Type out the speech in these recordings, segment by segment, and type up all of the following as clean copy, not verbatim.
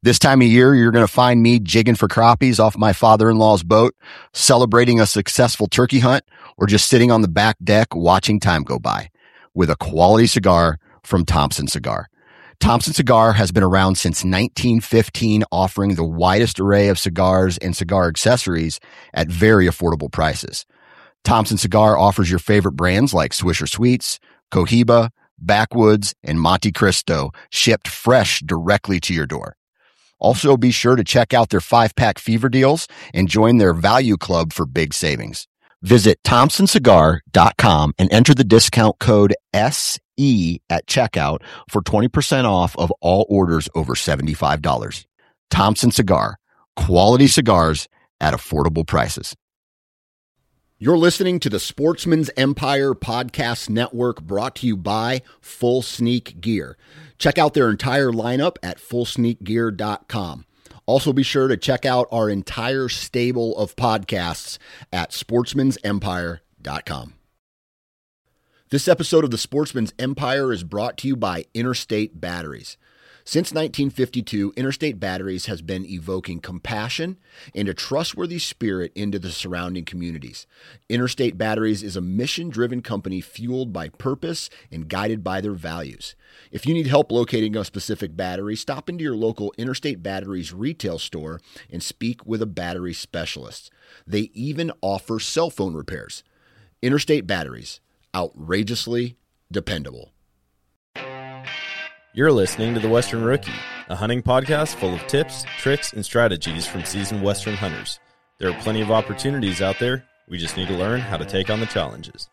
This time of year, you're going to find me jigging for crappies off my father-in-law's boat, celebrating a successful turkey hunt, or just sitting on the back deck watching time go by with a quality cigar from Thompson Cigar. Thompson Cigar has been around since 1915, offering the widest array of cigars and cigar accessories at very affordable prices. Thompson Cigar offers your favorite brands like Swisher Sweets, Cohiba, Backwoods, and Monte Cristo, shipped fresh directly to your door. Also, be sure to check out their 5-pack fever deals and join their value club for big savings. Visit thompsoncigar.com and enter the discount code SE at checkout for 20% off of all orders over $75. Thompson Cigar, quality cigars at affordable prices. You're listening to the Sportsman's Empire Podcast Network, brought to you by Full Sneak Gear. Check out their entire lineup at fullsneakgear.com. Also, be sure to check out our entire stable of podcasts at sportsmansempire.com. This episode of the Sportsman's Empire is brought to you by Interstate Batteries. Since 1952, Interstate Batteries has been evoking compassion and a trustworthy spirit into the surrounding communities. Interstate Batteries is a mission-driven company fueled by purpose and guided by their values. If you need help locating a specific battery, stop into your local Interstate Batteries retail store and speak with a battery specialist. They even offer cell phone repairs. Interstate Batteries, outrageously dependable. You're listening to The Western Rookie, a hunting podcast full of tips, tricks, and strategies from seasoned Western hunters. There are plenty of opportunities out there. We just need to learn how to take on the challenges.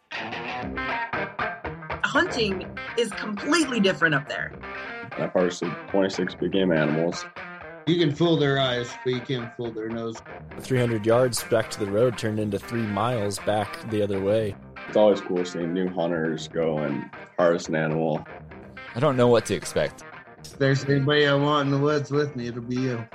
Hunting is completely different up there. I've harvested 26 big game animals. You can fool their eyes, but you can't fool their nose. 300 yards back to the road turned into 3 miles back the other way. It's always cool seeing new hunters go and harvest an animal. I don't know what to expect. If there's anybody I want in the woods with me, it'll be you.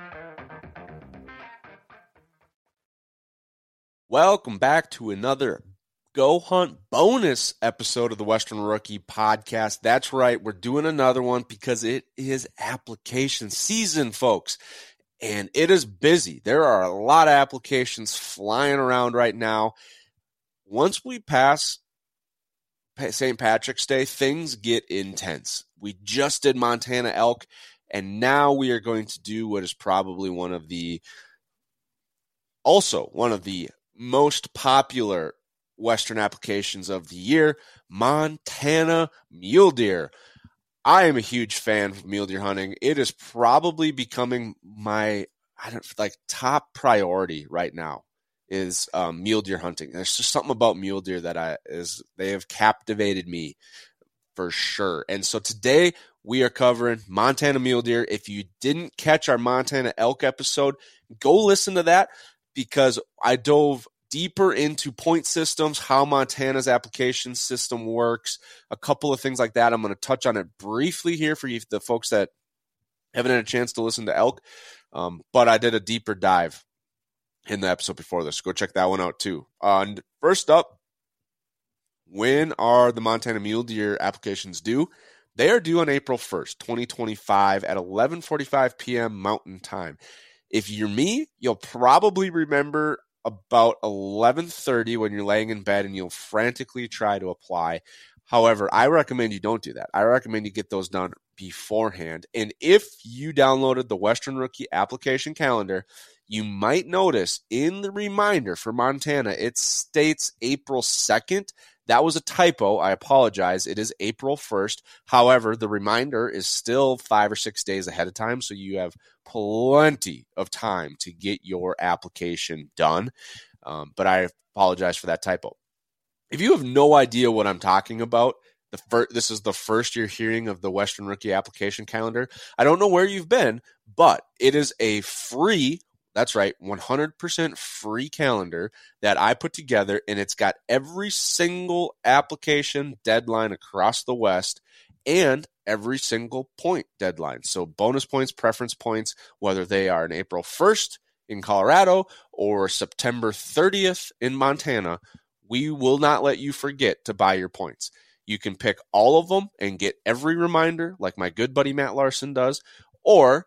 Welcome back to another Go Hunt bonus episode of the Western Rookie Podcast. That's right, we're doing another one because it is application season, folks. And it is busy. There are a lot of applications flying around right now. Once we pass St. Patrick's Day, things get intense. We just did Montana elk, and now we are going to do what is probably one of the most popular Western applications of the year, Montana mule deer. I am a huge fan of mule deer hunting. It is probably becoming my top priority right now. Is mule deer hunting. There's just something about mule deer that they have captivated me for sure. And so today we are covering Montana mule deer. If you didn't catch our Montana elk episode, go listen to that because I dove deeper into point systems, how Montana's application system works, a couple of things like that. I'm going to touch on it briefly here for you, the folks that haven't had a chance to listen to elk. But I did a deeper dive in the episode before this. Go check that one out too. And first up, when are the Montana mule deer applications due? They are due on April 1st, 2025 at 11:45 p.m. Mountain Time. If you're me, you'll probably remember about 11:30 when you're laying in bed and you'll frantically try to apply. However, I recommend you don't do that. I recommend you get those done beforehand. And if you downloaded the Western Rookie application calendar, you might notice in the reminder for Montana, it states April 2nd. That was a typo. I apologize. It is April 1st. However, the reminder is still 5 or 6 days ahead of time, so you have plenty of time to get your application done. But I apologize for that typo. If you have no idea what I'm talking about, this is the first you're hearing of the Western Rookie application calendar. I don't know where you've been, but it is a free, that's right, 100% free calendar that I put together, and it's got every single application deadline across the West and every single point deadline. So bonus points, preference points, whether they are in April 1st in Colorado or September 30th in Montana, we will not let you forget to buy your points. You can pick all of them and get every reminder like my good buddy Matt Larson does, or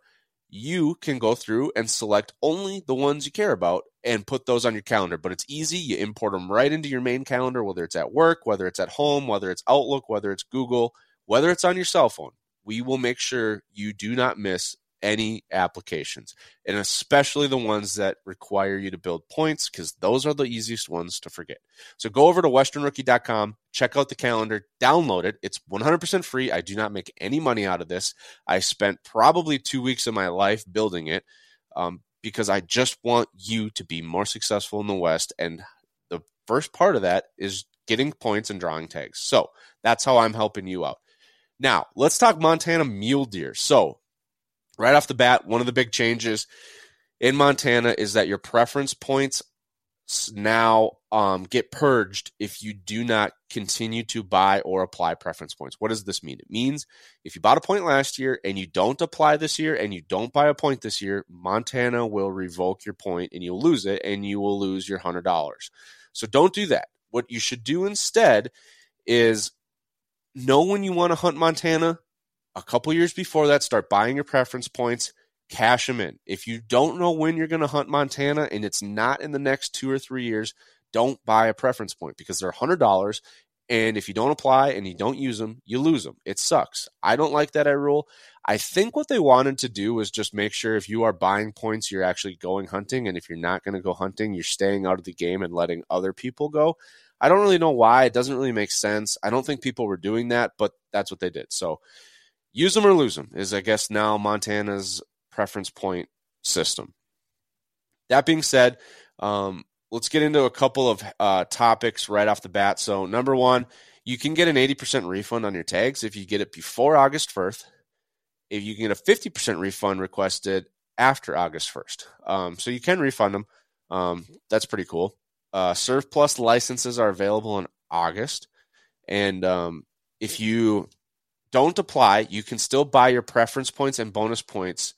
you can go through and select only the ones you care about and put those on your calendar. But it's easy. You import them right into your main calendar, whether it's at work, whether it's at home, whether it's Outlook, whether it's Google, whether it's on your cell phone. We will make sure you do not miss any applications, and especially the ones that require you to build points, because those are the easiest ones to forget. So go over to westernrookie.com, check out the calendar, download it. It's 100% free. I do not make any money out of this. I spent probably 2 weeks of my life building it because I just want you to be more successful in the West, and the first part of that is getting points and drawing tags. So that's how I'm helping you out. Now, let's talk Montana mule deer. So right off the bat, one of the big changes in Montana is that your preference points now get purged if you do not continue to buy or apply preference points. What does this mean? It means if you bought a point last year and you don't apply this year and you don't buy a point this year, Montana will revoke your point and you'll lose it and you will lose your $100. So don't do that. What you should do instead is know when you want to hunt Montana. A couple years before that, start buying your preference points, cash them in. If you don't know when you're going to hunt Montana and it's not in the next 2 or 3 years, don't buy a preference point because they're $100. And if you don't apply and you don't use them, you lose them. It sucks. I don't like that rule. I think what they wanted to do was just make sure if you are buying points, you're actually going hunting. And if you're not going to go hunting, you're staying out of the game and letting other people go. I don't really know why. It doesn't really make sense. I don't think people were doing that, but that's what they did. So use them or lose them is, I guess, now Montana's preference point system. That being said, let's get into a couple of topics right off the bat. So number one, you can get an 80% refund on your tags if you get it before August 1st. If you can get a 50% refund requested after August 1st. So you can refund them. That's pretty cool. Serve Plus licenses are available in August. And if you don't apply, you can still buy your preference points and bonus points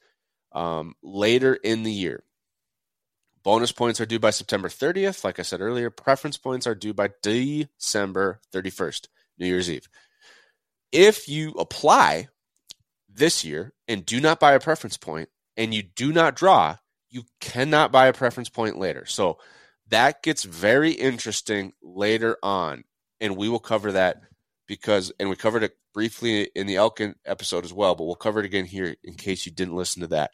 later in the year. Bonus points are due by September 30th. Like I said earlier, preference points are due by December 31st, New Year's Eve. If you apply this year and do not buy a preference point and you do not draw, you cannot buy a preference point later. So that gets very interesting later on, and we will cover that and we covered it briefly in the elk episode as well, but we'll cover it again here in case you didn't listen to that.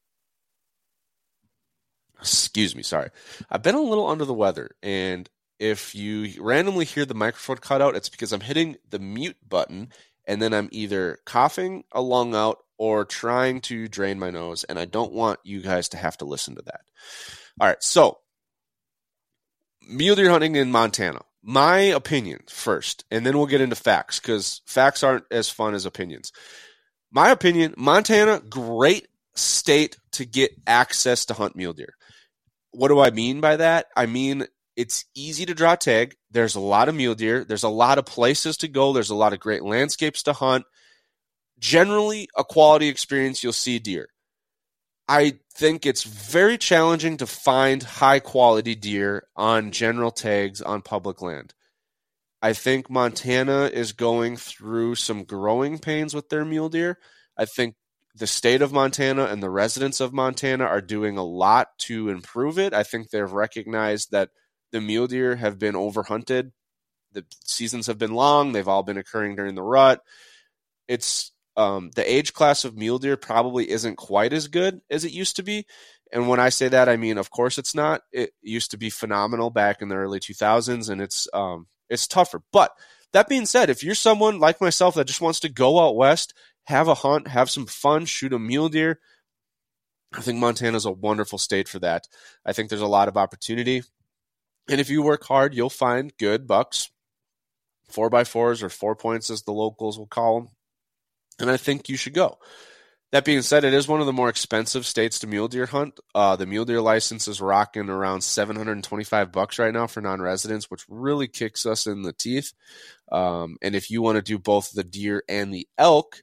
Excuse me, sorry. I've been a little under the weather, and if you randomly hear the microphone cut out, it's because I'm hitting the mute button, and then I'm either coughing a lung out or trying to drain my nose, and I don't want you guys to have to listen to that. All right, so mule deer hunting in Montana. My opinion first, and then we'll get into facts because facts aren't as fun as opinions. My opinion, Montana, great state to get access to hunt mule deer. What do I mean by that? I mean, it's easy to draw tag. There's a lot of mule deer. There's a lot of places to go. There's a lot of great landscapes to hunt. Generally, a quality experience, you'll see deer. I think it's very challenging to find high-quality deer on general tags on public land. I think Montana is going through some growing pains with their mule deer. I think the state of Montana and the residents of Montana are doing a lot to improve it. I think they've recognized that the mule deer have been overhunted. The seasons have been long. They've all been occurring during the rut. It's the age class of mule deer probably isn't quite as good as it used to be. And when I say that, I mean, of course it's not. It used to be phenomenal back in the early 2000s, and it's tougher. But that being said, if you're someone like myself that just wants to go out west, have a hunt, have some fun, shoot a mule deer, I think Montana's a wonderful state for that. I think there's a lot of opportunity. And if you work hard, you'll find good bucks, 4x4s or 4 points as the locals will call them. And I think you should go. That being said, it is one of the more expensive states to mule deer hunt. The mule deer license is rocking around $725 right now for non-residents, which really kicks us in the teeth. And if you want to do both the deer and the elk,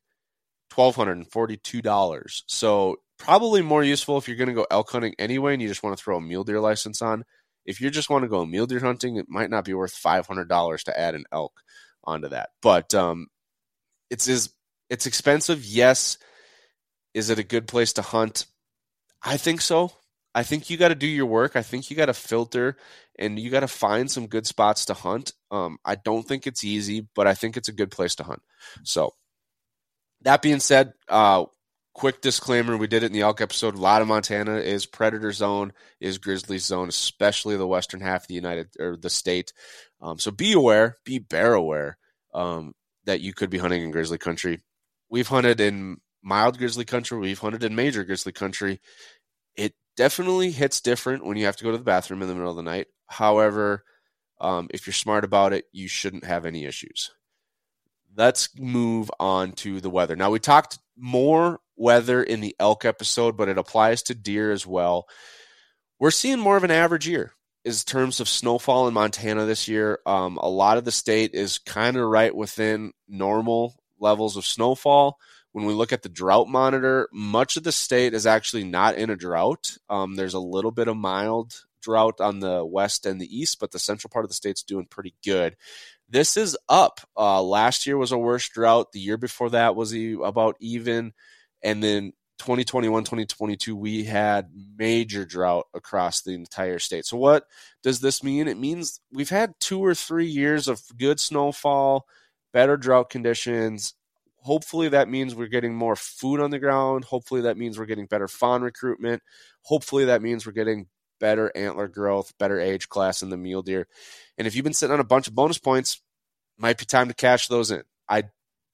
$1,242. So probably more useful if you're going to go elk hunting anyway and you just want to throw a mule deer license on. If you just want to go mule deer hunting, it might not be worth $500 to add an elk onto that. But it's expensive, yes. Is it a good place to hunt? I think so. I think you got to do your work. I think you got to filter and you got to find some good spots to hunt. I don't think it's easy, but I think it's a good place to hunt. So that being said, quick disclaimer, we did it in the elk episode. A lot of Montana is predator zone, is grizzly zone, especially the western half of the state. So be aware, be bear aware that you could be hunting in grizzly country. We've hunted in mild grizzly country. We've hunted in major grizzly country. It definitely hits different when you have to go to the bathroom in the middle of the night. However, if you're smart about it, you shouldn't have any issues. Let's move on to the weather. Now, we talked more weather in the elk episode, but it applies to deer as well. We're seeing more of an average year in terms of snowfall in Montana this year. A lot of the state is kind of right within normal levels of snowfall. When we look at the drought monitor, much of the state is actually not in a drought. There's a little bit of mild drought on the west and the east, but the central part of the state's doing pretty good. This is up. Last year was a worse drought. The year before that was about even. And then 2021, 2022, we had major drought across the entire state. So what does this mean? It means we've had 2 or 3 years of good snowfall, better drought conditions. Hopefully that means we're getting more food on the ground. Hopefully that means we're getting better fawn recruitment. Hopefully that means we're getting better antler growth, better age class in the mule deer. And if you've been sitting on a bunch of bonus points, might be time to cash those in. I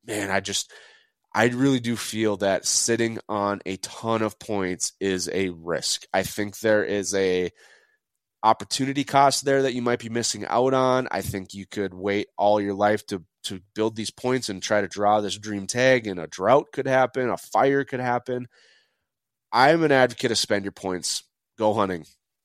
really do feel that sitting on a ton of points is a risk. I think there is a opportunity cost there that you might be missing out on. I think you could wait all your life to build these points and try to draw this dream tag, and a drought could happen, a fire could happen. I'm an advocate of spend your points, go hunting,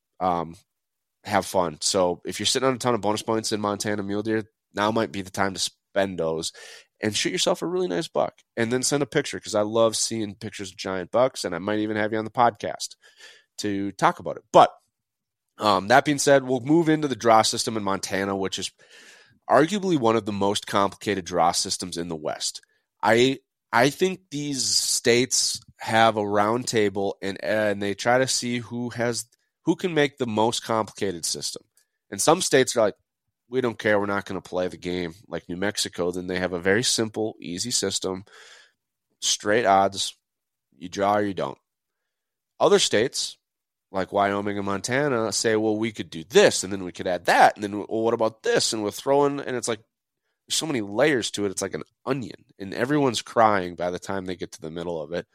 have fun. So if you're sitting on a ton of bonus points in Montana mule deer, now might be the time to spend those and shoot yourself a really nice buck, and then send a picture, because I love seeing pictures of giant bucks, and I might even have you on the podcast to talk about it. But that being said, we'll move into the draw system in Montana, which is arguably one of the most complicated draw systems in the West. I think these states have a round table and they try to see who can make the most complicated system. And some states are like, we don't care, we're not going to play the game. Like New Mexico, then they have a very simple, easy system, straight odds, you draw or you don't. Other states, like Wyoming and Montana, say, well, we could do this, and then we could add that, and then, well, what about this? And we're throwing, and it's like, there's so many layers to it, it's like an onion, and everyone's crying by the time they get to the middle of it.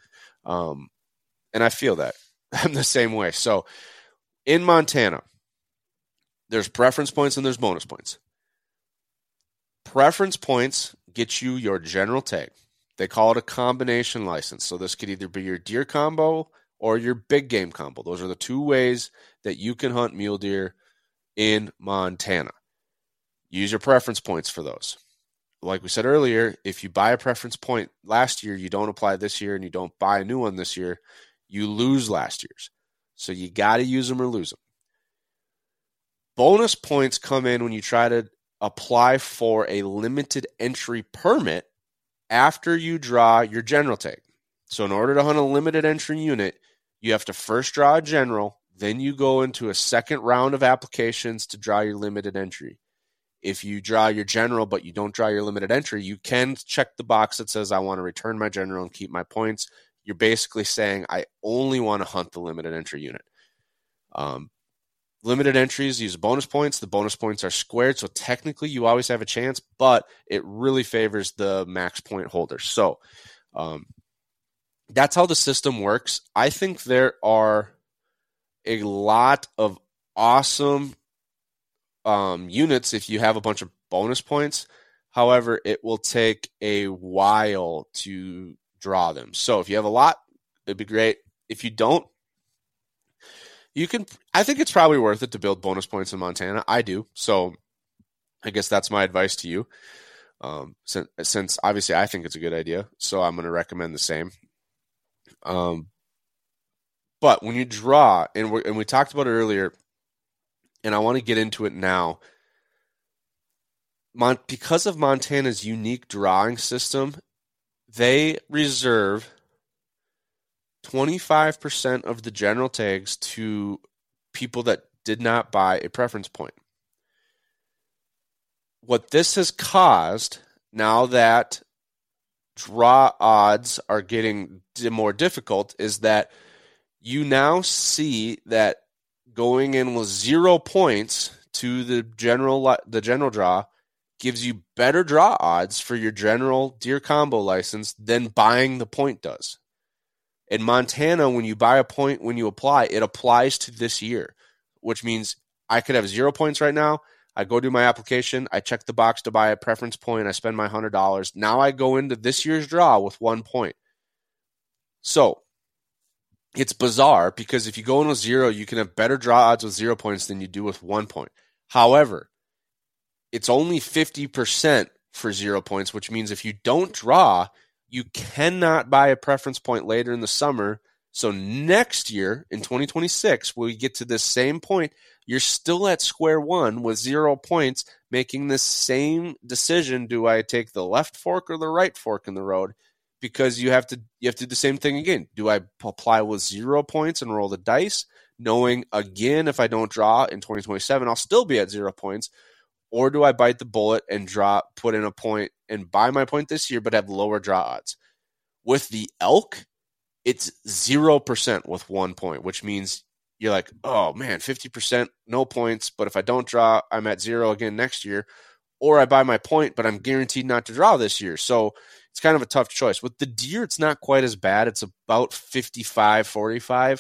And I feel that. I'm the same way. So in Montana, there's preference points and there's bonus points. Preference points get you your general tag. They call it a combination license. So this could either be your deer combo or your big game combo. Those are the two ways that you can hunt mule deer in Montana. Use your preference points for those. Like we said earlier, if you buy a preference point last year, you don't apply this year, and you don't buy a new one this year, you lose last year's. So you got to use them or lose them. Bonus points come in when you try to apply for a limited entry permit after you draw your general tag. So in order to hunt a limited entry unit, you have to first draw a general, then you go into a second round of applications to draw your limited entry. If you draw your general but you don't draw your limited entry, you can check the box that says, I want to return my general and keep my points. You're basically saying, I only want to hunt the limited entry unit. Limited entries use bonus points. The bonus points are squared, so technically you always have a chance, but it really favors the max point holders. So that's how the system works. I think there are a lot of awesome units if you have a bunch of bonus points. However, it will take a while to draw them. So if you have a lot, it'd be great. If you don't, I think it's probably worth it to build bonus points in Montana. I do. So I guess that's my advice to you. Since obviously I think it's a good idea, so I'm going to recommend the same. But when you draw, and we talked about it earlier, and I want to get into it now, because of Montana's unique drawing system, they reserve 25% of the general tags to people that did not buy a preference point. What this has caused, now that draw odds are getting more difficult, is that you now see that going in with 0 points to the general draw gives you better draw odds for your general deer combo license than buying the point does. In Montana, when you buy a point, when you apply, it applies to this year, which means I could have 0 points right now. I go do my application. I check the box to buy a preference point. I spend my $100. Now I go into this year's draw with 1 point. So it's bizarre because if you go in with 0, you can have better draw odds with 0 points than you do with 1 point. However, it's only 50% for 0 points, which means if you don't draw, you cannot buy a preference point later in the summer. So next year, in 2026, when we get to this same point, you're still at square one with 0 points, making this same decision. Do I take the left fork or the right fork in the road? Because you have to do the same thing again. Do I apply with 0 points and roll the dice, knowing again if I don't draw in 2027, I'll still be at 0 points? Or do I bite the bullet and put in a point and buy my point this year but have lower draw odds? With the elk, it's 0% with 1 point, which means you're like, oh man, 50%, no points. But if I don't draw, I'm at 0 again next year. Or I buy my point, but I'm guaranteed not to draw this year. So it's kind of a tough choice. With the deer, it's not quite as bad. It's about 55-45.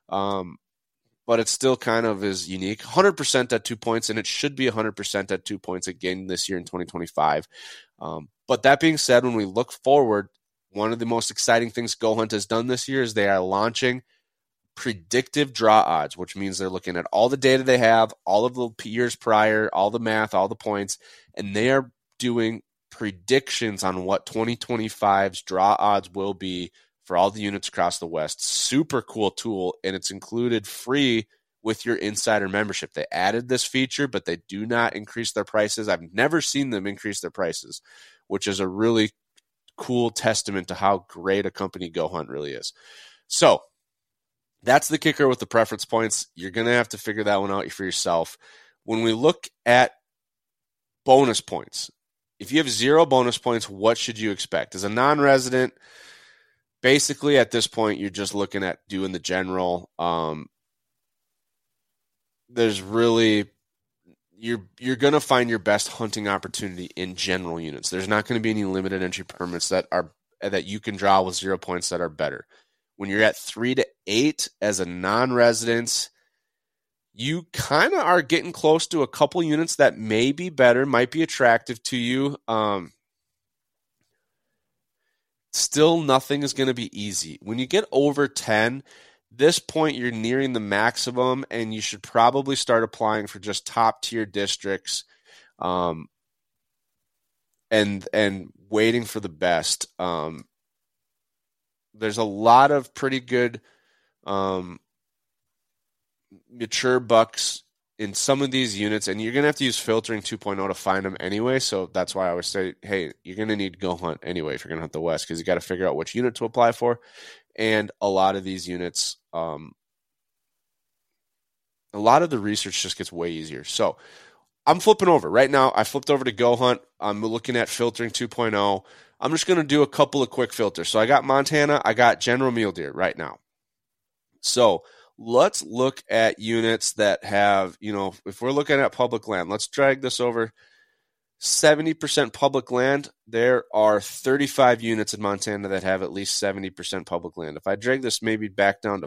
But it still kind of is unique. 100% at 2 points, and it should be 100% at 2 points again this year in 2025. But that being said, when we look forward, one of the most exciting things Go Hunt has done this year is they are launching predictive draw odds, which means they're looking at all the data they have, all of the years prior, all the math, all the points, and they are doing predictions on what 2025's draw odds will be for all the units across the West. Super cool tool, and it's included free with your insider membership. They added this feature, but they do not increase their prices. I've never seen them increase their prices, which is a really cool testament to how great a company Go Hunt really is. So that's the kicker with the preference points. You're going to have to figure that one out for yourself. When we look at bonus points, if you have 0 bonus points, what should you expect? As a non-resident, basically at this point, you're just looking at doing the general. There's really, you're going to find your best hunting opportunity in general units. There's not going to be any limited entry permits that you can draw with 0 points that are better. When you're at 3 to 8 as a non-resident, you kind of are getting close to a couple units that may be better, might be attractive to you. Still, nothing is going to be easy. When you get over 10, this point you're nearing the maximum, and you should probably start applying for just top-tier districts and waiting for the best. There's a lot of pretty good mature bucks in some of these units, and you're going to have to use filtering 2.0 to find them anyway. So that's why I always say, hey, you're going to need Go Hunt anyway if you're going to hunt the West, because you got to figure out which unit to apply for. And a lot of these units, a lot of the research just gets way easier. So I'm flipping over right now. I flipped over to Go Hunt. I'm looking at filtering 2.0. I'm just going to do a couple of quick filters. So I got Montana. I got general mule deer right now. So let's look at units that have, if we're looking at public land, let's drag this over. 70% public land. There are 35 units in Montana that have at least 70% public land. If I drag this maybe back down to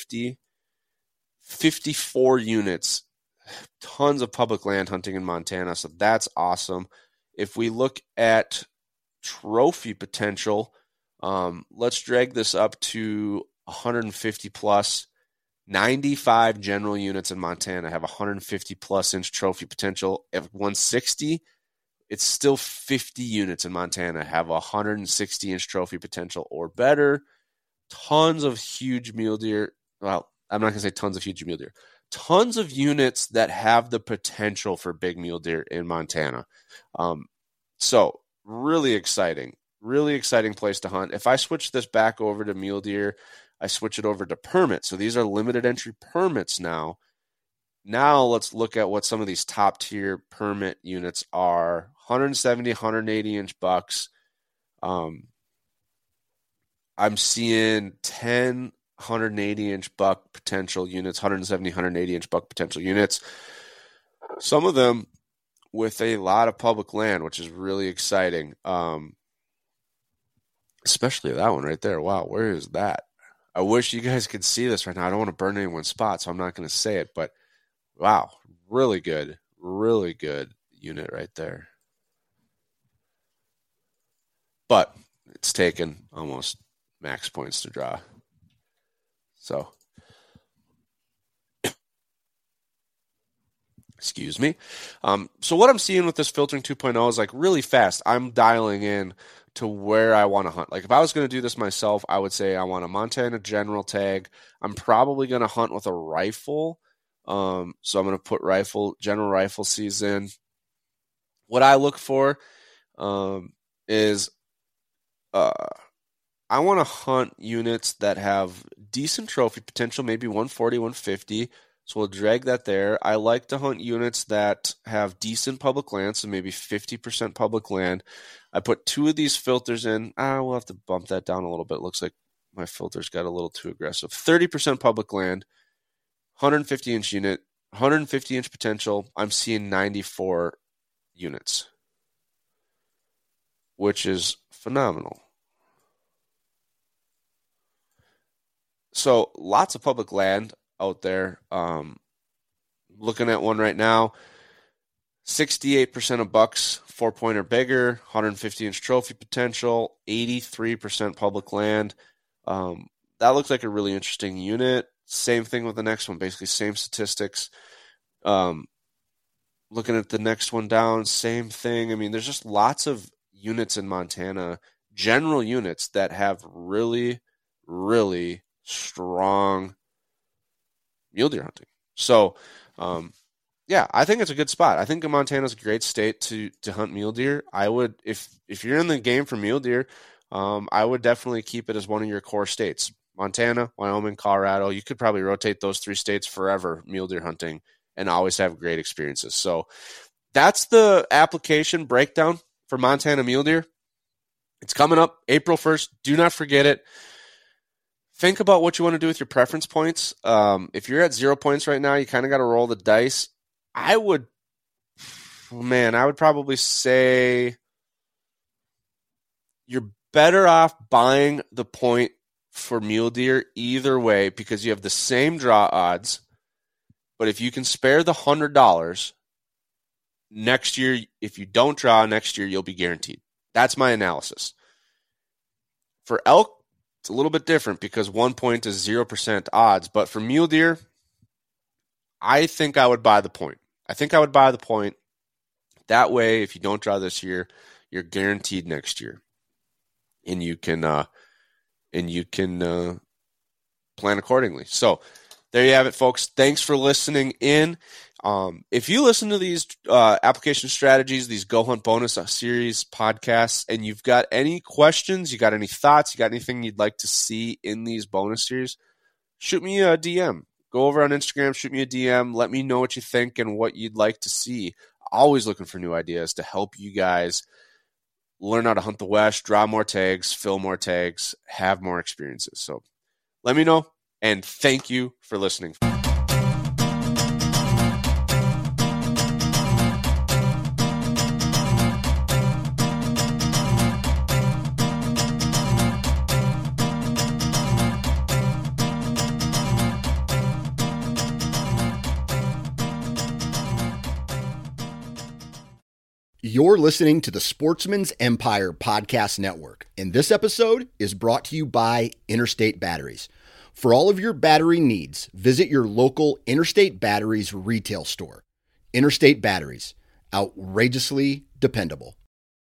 54 units, tons of public land hunting in Montana. So that's awesome. If we look at trophy potential, let's drag this up to 150 plus. 95 general units in Montana have 150 plus inch trophy potential. At 160, it's still 50 units in Montana have 160 inch trophy potential or better. Tons of huge mule deer. Well, I'm not going to say tons of huge mule deer. Tons of units that have the potential for big mule deer in Montana. So really exciting place to hunt. If I switch this back over to mule deer, I switch it over to permit. So these are limited entry permits now. Now let's look at what some of these top tier permit units are. 170, 180 inch bucks. I'm seeing 10 180 inch buck potential units, 170, 180 inch buck potential units. Some of them with a lot of public land, which is really exciting. Especially that one right there. Wow, where is that? I wish you guys could see this right now. I don't want to burn anyone's spot, so I'm not going to say it, but wow, really good unit right there. But it's taken almost max points to draw. So, excuse me. So what I'm seeing with this filtering 2.0 is like really fast. I'm dialing in to where I want to hunt. Like if I was going to do this myself, I would say I want a Montana general tag. I'm probably going to hunt with a rifle. So I'm going to put general rifle season. What I look for is I want to hunt units that have decent trophy potential, maybe 140, 150. So we'll drag that there. I like to hunt units that have decent public land, so maybe 50% public land. I put 2 of these filters in. We'll have to bump that down a little bit. Looks like my filters got a little too aggressive. 30% public land, 150-inch unit, 150-inch potential. I'm seeing 94 units, which is phenomenal. So lots of public land out there. Looking at one right now, 68% of bucks, 4-point or bigger, 150-inch trophy potential, 83% public land. That looks like a really interesting unit. Same thing with the next one, basically same statistics. Looking at the next one down, same thing. I mean, there's just lots of units in Montana, general units that have really, really strong mule deer hunting. So, yeah, I think it's a good spot. I think Montana's a great state to hunt mule deer. I would, if you're in the game for mule deer, I would definitely keep it as one of your core states. Montana, Wyoming, Colorado. You could probably rotate those 3 states forever mule deer hunting and always have great experiences. So that's the application breakdown for Montana mule deer. It's coming up April 1st. Do not forget it. Think about what you want to do with your preference points. If you're at 0 points right now, you kind of got to roll the dice. I would probably say you're better off buying the point for mule deer either way because you have the same draw odds. But if you can spare the $100 next year, if you don't draw next year, you'll be guaranteed. That's my analysis. For elk, it's a little bit different because 1 point is 0% odds. But for mule deer, I think I would buy the point. That way, if you don't draw this year, you're guaranteed next year, and you can plan accordingly. So there you have it, folks. Thanks for listening in. If you listen to these application strategies, these Go Hunt Bonus series podcasts, and you've got any questions, you got any thoughts, you got anything you'd like to see in these bonus series, shoot me a DM. Go over on Instagram, shoot me a DM. Let me know what you think and what you'd like to see. Always looking for new ideas to help you guys learn how to hunt the West, draw more tags, fill more tags, have more experiences. So let me know, and thank you for listening. You're listening to the Sportsman's Empire Podcast Network, and this episode is brought to you by Interstate Batteries. For all of your battery needs, visit your local Interstate Batteries retail store. Interstate Batteries, outrageously dependable.